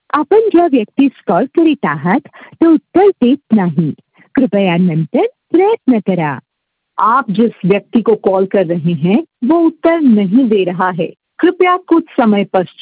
आपण ज्या व्यक्तीस कॉल करीत आहात ते उत्तर देत नाही. कृपया नंतर प्रयत्न करा. आप जिस व्यक्ति को कॉल कर रहे हैं वो उत्तर नहीं दे रहा है. कृपया कुछ समय पश्चात